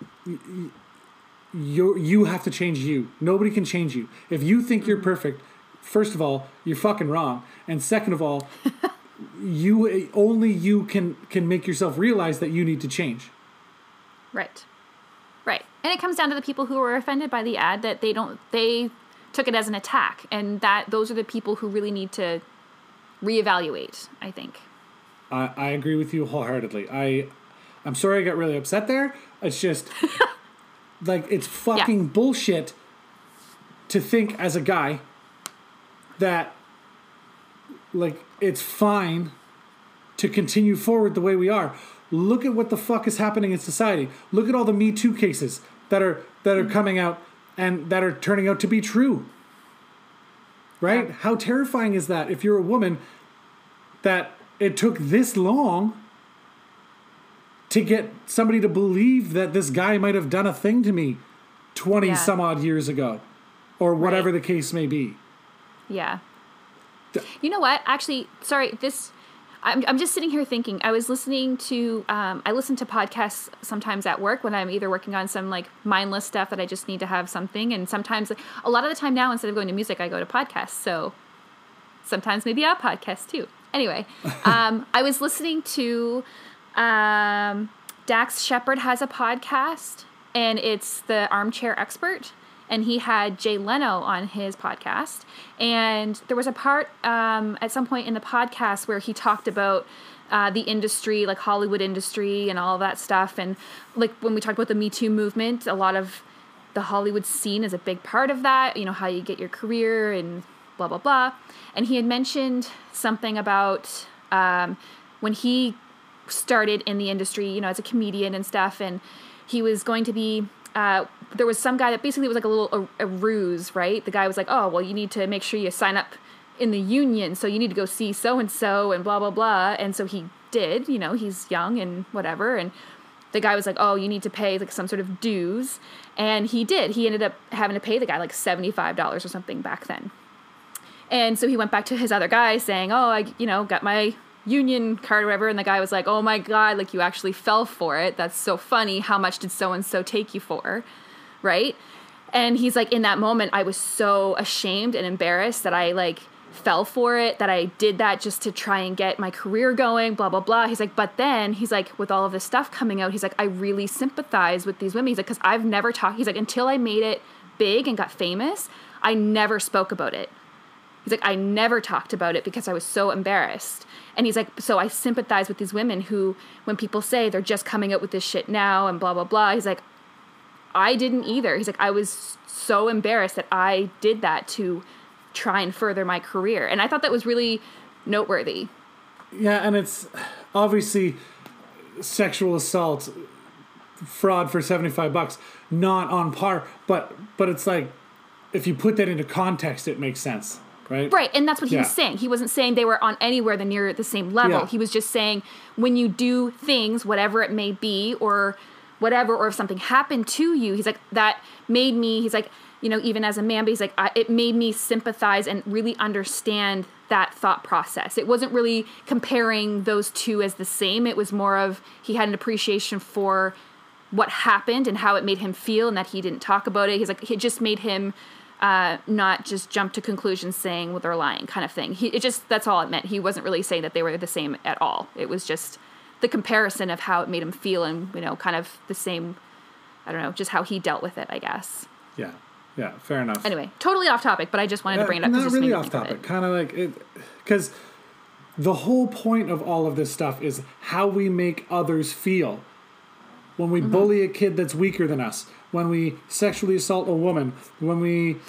You have to change you. Nobody can change you. If you think you're perfect, first of all, you're fucking wrong, and second of all, you can make yourself realize that you need to change. Right. And it comes down to the people who were offended by the ad that they took it as an attack, and that those are the people who really need to reevaluate, I think. I agree with you wholeheartedly. I'm sorry I got really upset there. It's just like it's fucking bullshit to think as a guy that like it's fine to continue forward the way we are. Look at what the fuck is happening in society. Look at all the Me Too cases that are coming out and that are turning out to be true. Right? Yeah. How terrifying is that if you're a woman that it took this long to get somebody to believe that this guy might have done a thing to me 20 some odd years ago or whatever the case may be. Yeah. You know what? Actually, sorry, I'm just sitting here thinking. I was listening to I listen to podcasts sometimes at work when I'm either working on some like mindless stuff that I just need to have something, and sometimes a lot of the time now instead of going to music I go to podcasts. So sometimes maybe I'll podcast too. Anyway, I was listening to Dax Shepard has a podcast, and it's the Armchair Expert. And he had Jay Leno on his podcast. And there was a part at some point in the podcast where he talked about the industry, like Hollywood industry and all of that stuff. And like when we talked about the Me Too movement, a lot of the Hollywood scene is a big part of that, you know, how you get your career and blah, blah, blah. And he had mentioned something about when he started in the industry, you know, as a comedian and stuff. And he was going to be... there was some guy that basically was like a ruse, right? The guy was like, oh, well, you need to make sure you sign up in the union, so you need to go see so-and-so and blah, blah, blah. And so he did, you know, he's young and whatever. And the guy was like, oh, you need to pay like some sort of dues. And he did. He ended up having to pay the guy like $75 or something back then. And so he went back to his other guy saying, oh, I, you know, got my union card or whatever. And the guy was like, oh my God, like you actually fell for it. That's so funny. How much did so-and-so take you for? Right? And he's like, in that moment, I was so ashamed and embarrassed that I like fell for it, that I did that just to try and get my career going, blah, blah, blah. He's like, but then he's like, with all of this stuff coming out, he's like, I really sympathize with these women. He's like, because I've never talked. He's like, until I made it big and got famous, I never spoke about it. He's like, I never talked about it because I was so embarrassed. And he's like, so I sympathize with these women who, when people say they're just coming out with this shit now and blah, blah, blah, he's like, I didn't either. He's like, I was so embarrassed that I did that to try and further my career. And I thought that was really noteworthy. Yeah, and it's obviously sexual assault, fraud for $75, not on par. But it's like, if you put that into context, it makes sense. Right? Right, and that's what he was saying. He wasn't saying they were on anywhere near the same level. Yeah. He was just saying when you do things, whatever it may be, or whatever, or if something happened to you, he's like, that made me, he's like, you know, even as a man, but he's like, it made me sympathize and really understand that thought process. It wasn't really comparing those two as the same. It was more of, he had an appreciation for what happened and how it made him feel, and that he didn't talk about it. He's like, it just made him not just jump to conclusions saying, well, they're lying kind of thing. That's all it meant. He wasn't really saying that they were the same at all. It was just the comparison of how it made him feel, and, you know, kind of the same, I don't know, just how he dealt with it, I guess. Yeah, fair enough. Anyway, totally off topic, but I just wanted to bring it up. Not really off topic, kind of like it, because the whole point of all of this stuff is how we make others feel. When we bully a kid that's weaker than us, when we sexually assault a woman, when we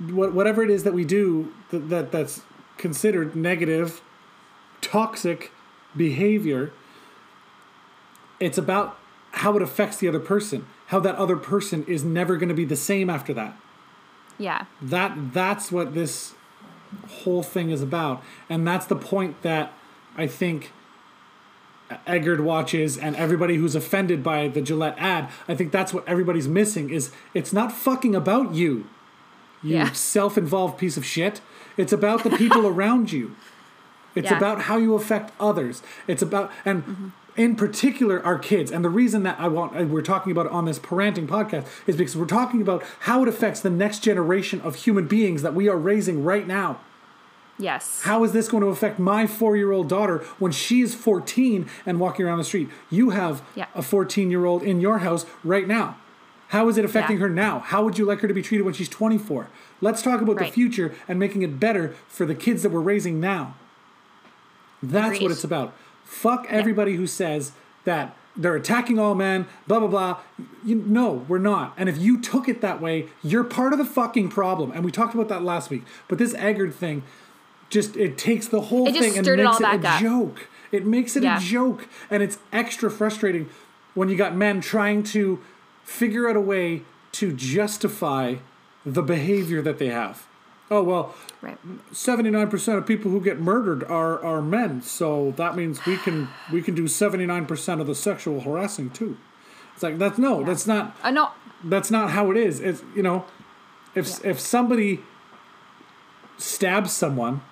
whatever it is that we do that's considered negative, toxic behavior, it's about how it affects the other person, how that other person is never going to be the same after that. Yeah. That's what this whole thing is about. And that's the point that I think Eggert watches, and everybody who's offended by the Gillette ad, I think that's what everybody's missing, is it's not fucking about you self-involved piece of shit. It's about the people around you. It's about how you affect others. It's about, and in particular, our kids. And the reason that we're talking about it on this parenting podcast is because we're talking about how it affects the next generation of human beings that we are raising right now. Yes. How is this going to affect my 4-year-old daughter when she's 14 and walking around the street? You have a 14-year-old in your house right now. How is it affecting her now? How would you like her to be treated when she's 24? Let's talk about the future and making it better for the kids that we're raising now. That's what it's about. Fuck everybody who says that they're attacking all men, blah, blah, blah. No, we're not. And if you took it that way, you're part of the fucking problem. And we talked about that last week. But this Eggert thing, it takes the whole thing and makes it a joke. It makes it a joke. And it's extra frustrating when you got men trying to figure out a way to justify the behavior that they have. Oh, well, 79% of people who get murdered are men, so that means we can do 79% of the sexual harassing too. It's like that's not that's not how it is. It's if somebody stabs someone,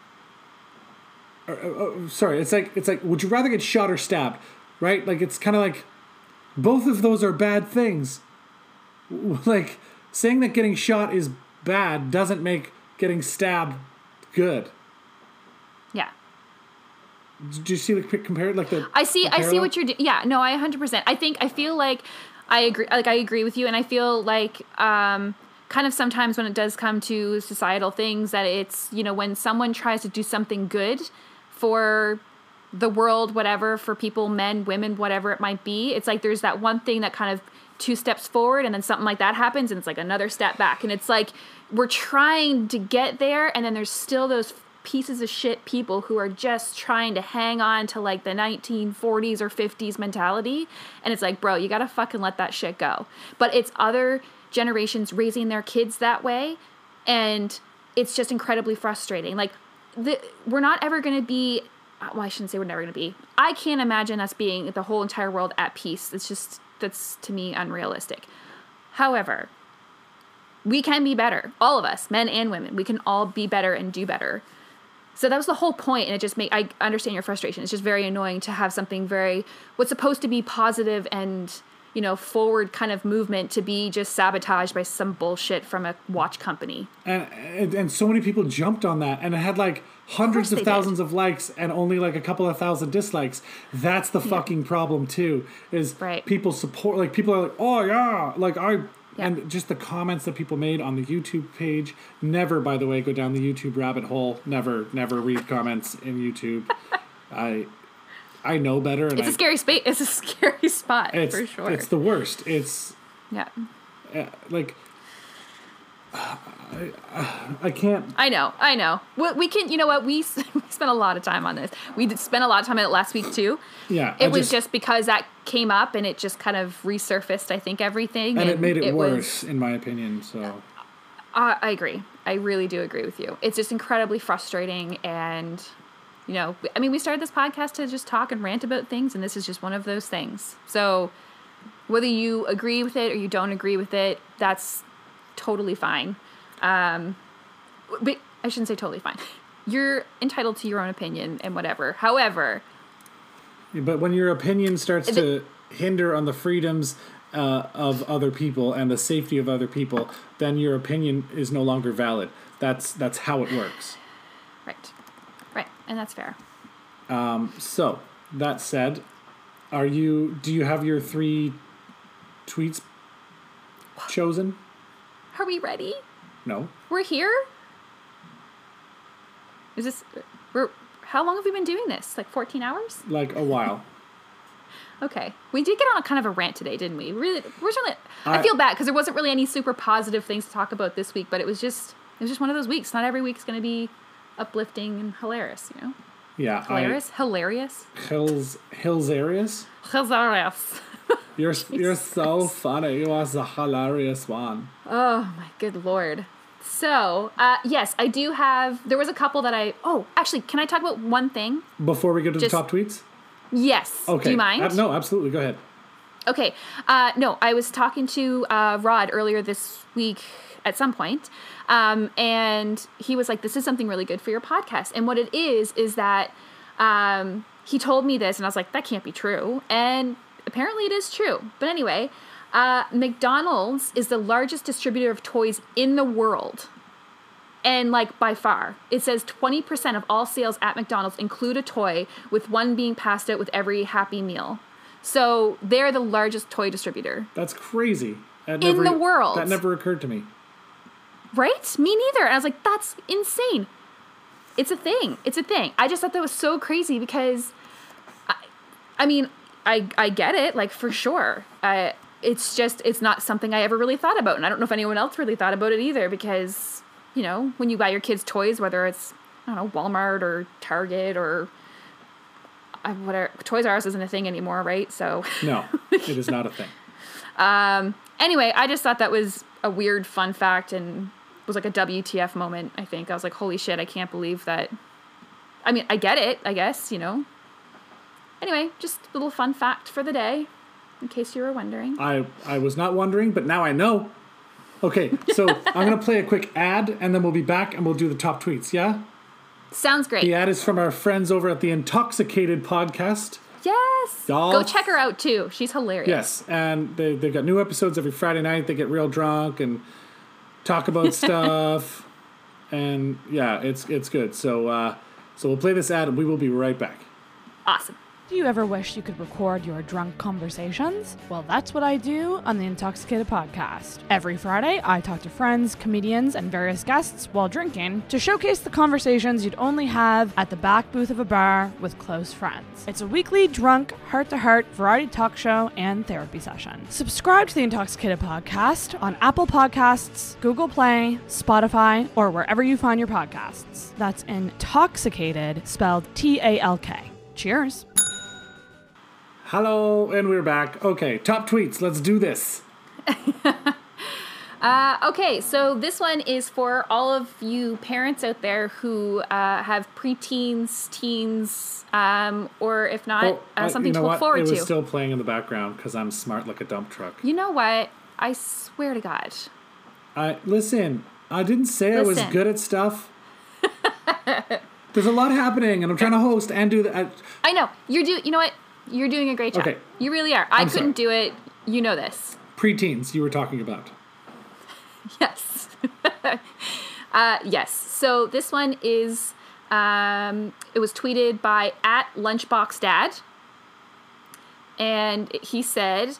it's like would you rather get shot or stabbed, right? Like it's kind of like both of those are bad things. Like saying that getting shot is bad doesn't make getting stabbed good. Yeah. Do you see the compare like the? I see what you're doing. Yeah, no, I 100%. I feel like I agree. Like I agree with you, and I feel like kind of sometimes when it does come to societal things that it's when someone tries to do something good for the world, whatever, for people, men, women, whatever it might be, it's like there's that one thing that kind of 2 steps forward and then something like that happens and it's like another step back, and it's like we're trying to get there and then there's still those pieces of shit people who are just trying to hang on to like the 1940s or 50s mentality, and it's like, bro, you gotta fucking let that shit go. But it's other generations raising their kids that way, and it's just incredibly frustrating. Like we're not ever gonna be, well, I shouldn't say we're never gonna be, I can't imagine us being the whole entire world at peace. It's just, that's to me unrealistic. However, we can be better. All of us, men and women, we can all be better and do better. So that was the whole point, and it just I understand your frustration. It's just very annoying to have something what's supposed to be positive and, forward kind of movement to be just sabotaged by some bullshit from a watch company. And so many people jumped on that, and it had like hundreds of thousands of likes and only like a couple of thousand dislikes. That's the fucking problem too, is people support, like people are like, oh yeah, like and just the comments that people made on the YouTube page. Never, by the way, go down the YouTube rabbit hole. Never read comments in YouTube. I know better. And it's a scary space. It's a scary spot for sure. It's the worst. It's like I can't. I know. We can. You know what? We spent a lot of time on this. We spent a lot of time on it last week too. Yeah. It was just because that came up and it just kind of resurfaced, I think, everything. And it made it worse, in my opinion. So. I agree. I really do agree with you. It's just incredibly frustrating, and we started this podcast to just talk and rant about things, and this is just one of those things. So whether you agree with it or you don't agree with it, that's totally fine. But I shouldn't say totally fine. You're entitled to your own opinion and whatever. However, but when your opinion starts to hinder on the freedoms of other people and the safety of other people, then your opinion is no longer valid. That's how it works. Right, and that's fair. So that said, do you have your 3 tweets chosen? Are we ready? No. We're here? How long have we been doing this? Like 14 hours? Like a while. Okay. We did get on a kind of a rant today, didn't we? I feel bad because there wasn't really any super positive things to talk about this week, but it was just It was just one of those weeks. Not every week's going to be uplifting and hilarious, you know? Yeah. Hilarious? Hilarious? Hills areas? Hilarious. You're so funny. You are the hilarious one. Oh, my good Lord. So, yes, I do have... There was a couple that Oh, actually, can I talk about one thing? Before we get to the top tweets? Yes. Okay. Do you mind? No, absolutely. Go ahead. Okay. No, I was talking to Rod earlier this week at some point, and he was like, this is something really good for your podcast. And what it is that he told me this, and I was like, that can't be true. And apparently it is true. But anyway, McDonald's is the largest distributor of toys in the world. And, like, by far. It says 20% of all sales at McDonald's include a toy, with one being passed out with every Happy Meal. So they're the largest toy distributor. That's crazy. In the world. That never occurred to me. Right? Me neither. And I was like, that's insane. It's a thing. It's a thing. I just thought that was so crazy because, I mean, I get it, like, for sure. It's just, it's not something I ever really thought about. And I don't know if anyone else really thought about it either because, you know, when you buy your kids toys, whether it's, I don't know, Walmart or Target or whatever, Toys R Us isn't a thing anymore, right? So no, it is not a thing. Anyway, I just thought that was a weird fun fact and was like a WTF moment, I think. I was like, holy shit, I can't believe that. I mean, I get it, I guess, you know. Anyway, just a little fun fact for the day, in case you were wondering. I was not wondering, but now I know. Okay, so I'm going to play a quick ad, and then we'll be back, and we'll do the top tweets, yeah? Sounds great. The ad is from our friends over at the Intoxicated podcast. Yes! Go check her out, too. She's hilarious. Yes, and they've got new episodes every Friday night. They get real drunk and talk about stuff. And, yeah, it's good. So we'll play this ad, and we will be right back. Awesome. Do you ever wish you could record your drunk conversations? Well, that's what I do on the Intoxicated podcast. Every Friday, I talk to friends, comedians, and various guests while drinking to showcase the conversations you'd only have at the back booth of a bar with close friends. It's a weekly drunk, heart-to-heart variety talk show and therapy session. Subscribe to the Intoxicated podcast on Apple Podcasts, Google Play, Spotify, or wherever you find your podcasts. That's Intoxicated, spelled T-A-L-K. Cheers. Hello, and we're back. Okay, top tweets. Let's do this. Okay, so this one is for all of you parents out there who have preteens, teens, or if not, something to look forward to. It was still playing in the background because I'm smart like a dump truck. You know what? I swear to God. Listen, I didn't say I was good at stuff. There's a lot happening, and I'm trying to host and do that. I know. You know what? You're doing a great job. Okay. You really are. I couldn't do it. You know this. Preteens you were talking about. Yes. Yes. So this one is, it was tweeted by @LunchboxDad. And he said,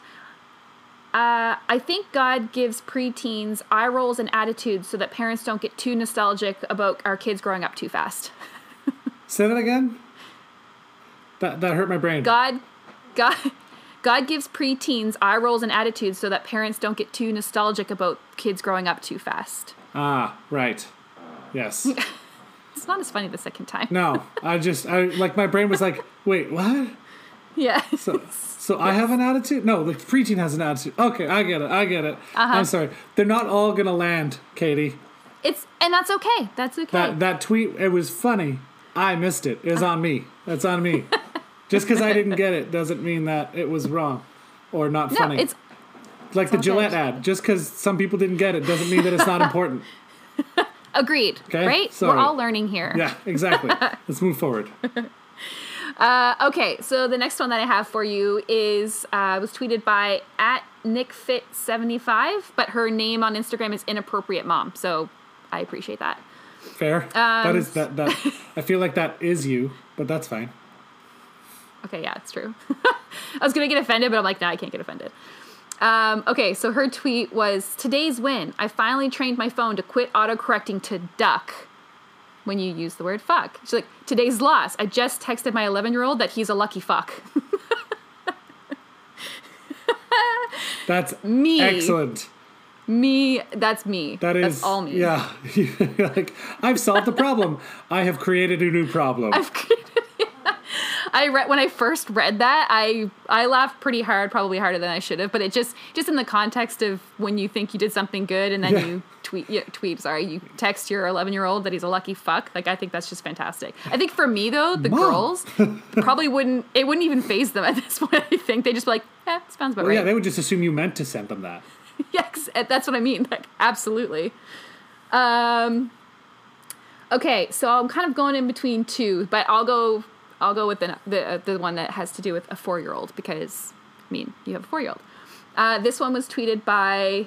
I think God gives preteens eye rolls and attitudes so that parents don't get too nostalgic about our kids growing up too fast. Say that again? That hurt my brain. God gives preteens eye rolls and attitudes so that parents don't get too nostalgic about kids growing up too fast. Ah, right. Yes. It's not as funny the second time. No, I my brain was like, wait, what? Yeah. So yes. I have an attitude? No, the preteen has an attitude. Okay, I get it. Uh-huh. I'm sorry. They're not all gonna land, Katie. And that's okay. That's okay. That tweet, it was funny. I missed it. It was on me. That's on me. Just because I didn't get it doesn't mean that it was wrong or not funny. No, it's like the Gillette ad. Just because some people didn't get it doesn't mean that it's not important. Agreed. Okay? Right? Sorry. We're all learning here. Yeah, exactly. Let's move forward. Okay, so the next one that I have for you is was tweeted by @NickFit75, but her name on Instagram is Inappropriate Mom, so I appreciate that. Fair. That is that. I feel like that is you, but that's fine. Okay, yeah, it's true. I was going to get offended, but I'm like, nah, I can't get offended. Okay, so her tweet was, today's win. I finally trained my phone to quit autocorrecting to duck when you use the word fuck. She's like, today's loss. I just texted my 11-year-old that he's a lucky fuck. That's me. Excellent. That's me. That's all me. Yeah. Like, I've solved the problem. I have created a new problem. When I first read that, I laughed pretty hard, probably harder than I should have. But it just in the context of when you think you did something good and then you text your 11-year-old that he's a lucky fuck. Like, I think that's just fantastic. I think for me though, the girls probably wouldn't even faze them at this point. I think they just be like, sounds about right. Yeah, they would just assume you meant to send them that. Yes, that's what I mean. Like, absolutely. Okay, so I'm kind of going in between two, but I'll go with the one that has to do with a 4-year-old because, I mean, you have a 4-year-old. This one was tweeted by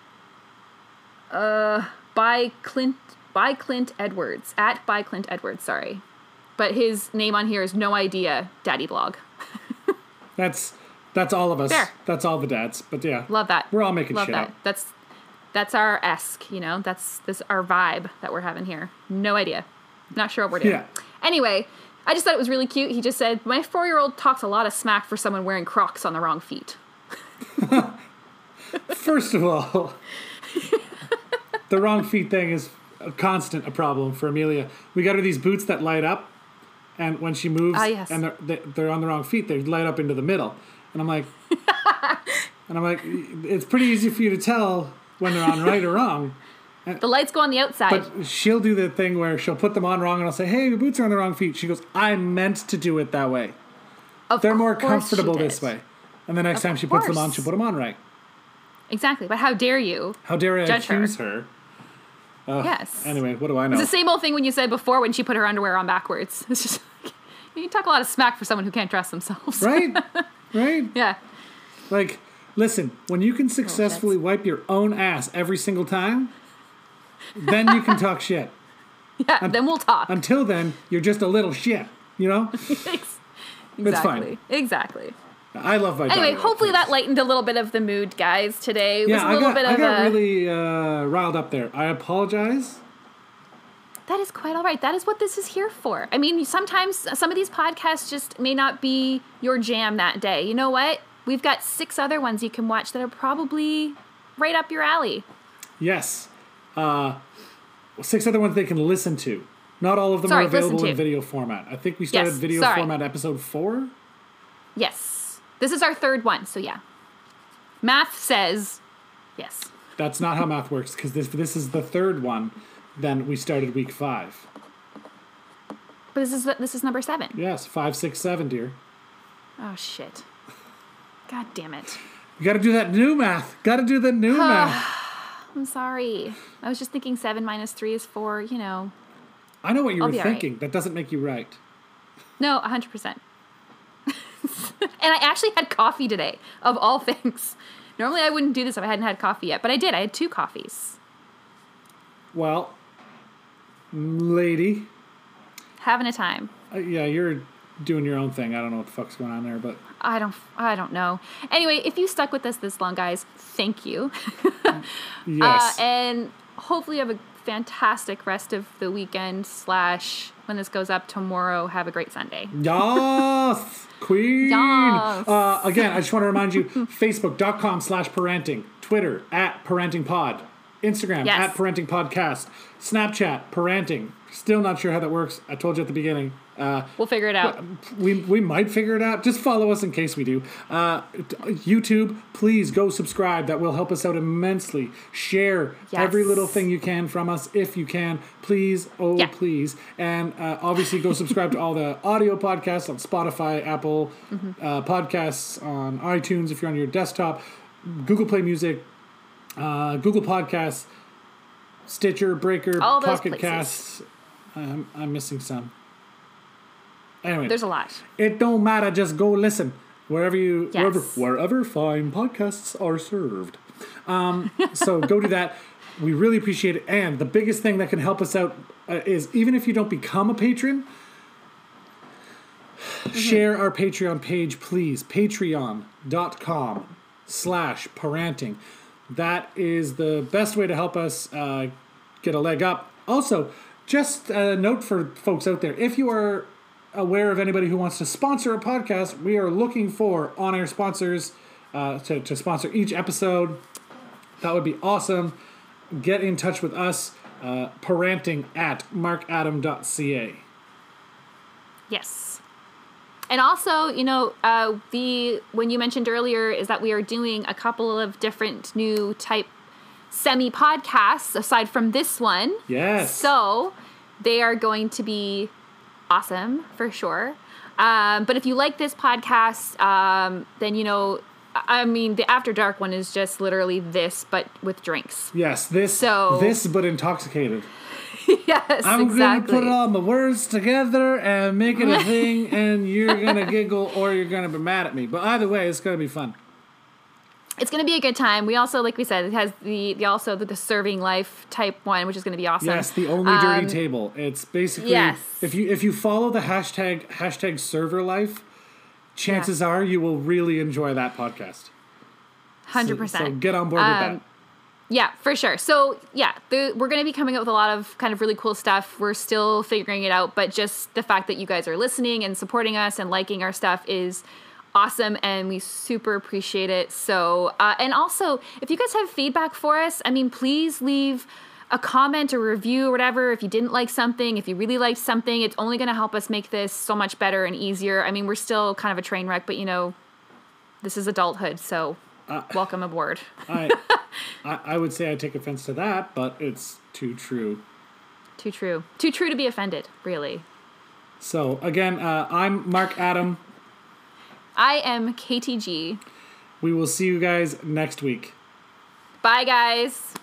Clint Edwards, at by Clint Edwards, sorry. But his name on here is No Idea Daddy Blog. That's all of us. Fair. That's all the dads. But yeah. Love that. We're all making shit that. up. That's our esque, you know? That's our vibe that we're having here. No idea. Not sure what we're doing. Yeah. Anyway, I just thought it was really cute. He just said, my 4-year-old talks a lot of smack for someone wearing Crocs on the wrong feet. First of all, the wrong feet thing is a problem for Amelia. We got her these boots that light up, and when she moves and they're on the wrong feet, they light up into the middle. And I'm like, it's pretty easy for you to tell when they're on right or wrong. The lights go on the outside. But she'll do the thing where she'll put them on wrong, and I'll say, hey, your boots are on the wrong feet. She goes, I meant to do it that way. They're more comfortable this way. And the next time she puts them on, she'll put them on right. Exactly. But how dare you? How dare I accuse her? Yes. Anyway, what do I know? It's the same old thing when you said before when she put her underwear on backwards. It's just like, you talk a lot of smack for someone who can't dress themselves. Right? Right? Yeah. Like, listen, when you can successfully wipe your own ass every single time, then you can talk shit. Yeah, then we'll talk. Until then, you're just a little shit, you know? Exactly. It's fine. Exactly. I love my Anyway, hopefully that lightened a little bit of the mood, guys, today. I got really riled up there. I apologize. That is quite all right. That is what this is here for. I mean, sometimes some of these podcasts just may not be your jam that day. You know what? We've got 6 other ones you can watch that are probably right up your alley. Yes. 6 other ones they can listen to. Not all of them are available in video format. I think we started video format episode 4. Yes. This is our 3rd one, so yeah. Math says yes. That's not how math works, because this is the 3rd one. Then we started week 5. But this is number 7. Yes, 5, 6, 7, dear. Oh shit! God damn it! You got to do that new math. Got to do the new math. I'm sorry. I was just thinking 7 minus 3 is 4. You know. I know what you were thinking. Right. That doesn't make you right. No, 100%. And I actually had coffee today, of all things. Normally I wouldn't do this if I hadn't had coffee yet, but I did. I had 2 coffees. Well, lady. Having a time. Yeah, you're doing your own thing. I don't know what the fuck's going on there, but I don't know. Anyway, if you stuck with us this long, guys, thank you. Yes. And hopefully you have a fantastic rest of the weekend / when this goes up tomorrow, have a great Sunday. Yes, queen. Yes. Again, I just want to remind you, Facebook.com/parenting, Twitter @parentingpod, Instagram @parentingpodcast, Snapchat parenting. Still not sure how that works. I told you at the beginning. We'll figure it out. We might figure it out. Just follow us in case we do. YouTube, please go subscribe. That will help us out immensely. Share every little thing you can from us, if you can. Please, please. And obviously go subscribe to all the audio podcasts on Spotify, Apple Podcasts, on iTunes if you're on your desktop, Google Play Music, Google Podcasts, Stitcher, Breaker, Pocket Casts. I'm missing some. Anyway, there's a lot. It don't matter. Just go listen wherever fine podcasts are served. So go do that. We really appreciate it. And the biggest thing that can help us out is, even if you don't become a patron, share our Patreon page, please. Patreon.com/parenting. That is the best way to help us get a leg up. Also, just a note for folks out there: if you are aware of anybody who wants to sponsor a podcast, we are looking for on-air sponsors to sponsor each episode. that would be awesome. Get in touch with us, parenting at markadam.ca. Yes. And also, when you mentioned earlier is that we are doing a couple of different new type semi-podcasts aside from this one. Yes. So they are going to be awesome for sure. But if you like this podcast, then, the After Dark one is just literally this, but with drinks. Yes, this but intoxicated. Yes, I'm exactly. going to put all the words together and make it a thing, and you're going to giggle or you're going to be mad at me. But either way, it's going to be fun. It's going to be a good time. We also, like we said, it has the serving life type one, which is going to be awesome. Yes, the only dirty table. It's basically, if you follow the hashtag server life, chances are you will really enjoy that podcast. 100%. So get on board with that. Yeah, for sure. So, we're going to be coming up with a lot of kind of really cool stuff. We're still figuring it out, but just the fact that you guys are listening and supporting us and liking our stuff is awesome, and we super appreciate it. So, and also, if you guys have feedback for us, please leave a comment or review or whatever. If you didn't like something, if you really liked something, it's only going to help us make this so much better and easier. We're still kind of a train wreck, but this is adulthood, so welcome aboard. I would say I take offense to that, but it's too true. Too true. Too true to be offended, really. So, again, I'm Mark Adam. I am KTG. We will see you guys next week. Bye, guys.